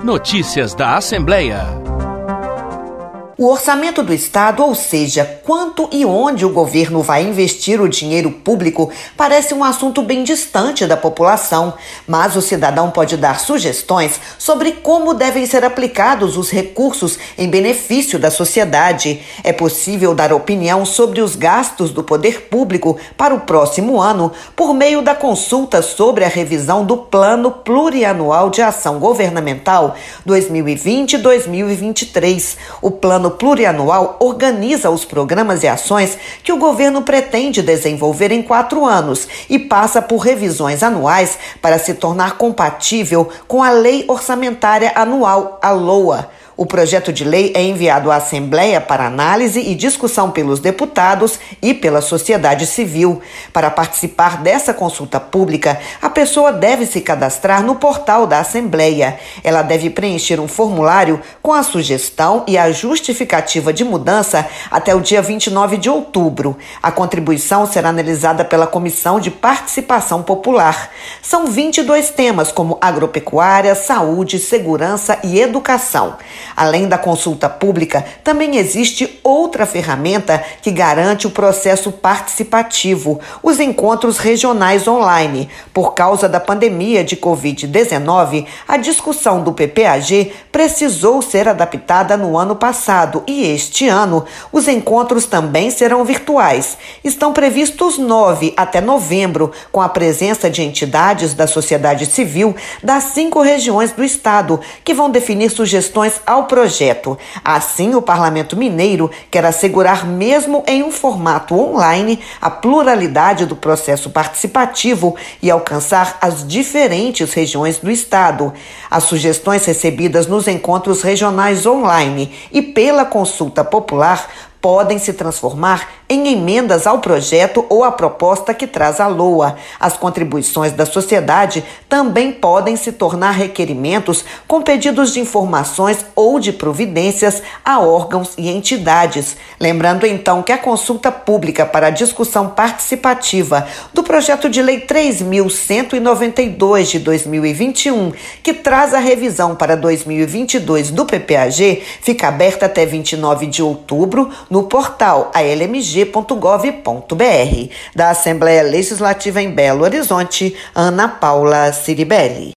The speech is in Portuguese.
Notícias da Assembleia. O orçamento do Estado, ou seja, quanto e onde o governo vai investir o dinheiro público, parece um assunto bem distante da população, mas o cidadão pode dar sugestões sobre como devem ser aplicados os recursos em benefício da sociedade. É possível dar opinião sobre os gastos do poder público para o próximo ano por meio da consulta sobre a revisão do Plano Plurianual de Ação Governamental 2020-2023. O Plano Plurianual organiza os programas e ações que o governo pretende desenvolver em 4 anos e passa por revisões anuais para se tornar compatível com a Lei Orçamentária Anual, a LOA. O projeto de lei é enviado à Assembleia para análise e discussão pelos deputados e pela sociedade civil. Para participar dessa consulta pública, a pessoa deve se cadastrar no portal da Assembleia. Ela deve preencher um formulário com a sugestão e a justificativa de mudança até o dia 29 de outubro. A contribuição será analisada pela Comissão de Participação Popular. São 22 temas como agropecuária, saúde, segurança e educação. Além da consulta pública, também existe outra ferramenta que garante o processo participativo, os encontros regionais online. Por causa da pandemia de Covid-19, a discussão do PPAG precisou ser adaptada no ano passado e este ano os encontros também serão virtuais. Estão previstos 9 até novembro, com a presença de entidades da sociedade civil das 5 regiões do estado, que vão definir sugestões ao projeto. Assim, o Parlamento Mineiro quer assegurar, mesmo em um formato online, a pluralidade do processo participativo e alcançar as diferentes regiões do estado. As sugestões recebidas nos encontros regionais online e pela consulta popular podem se transformar em emendas ao projeto ou à proposta que traz a LOA. As contribuições da sociedade também podem se tornar requerimentos com pedidos de informações ou de providências a órgãos e entidades. Lembrando então que a consulta pública para a discussão participativa do projeto de lei 3.192 de 2021, que traz a revisão para 2022 do PPAG, fica aberta até 29 de outubro no portal almg.gov.br. Da Assembleia Legislativa em Belo Horizonte, Ana Paula Ciribelli.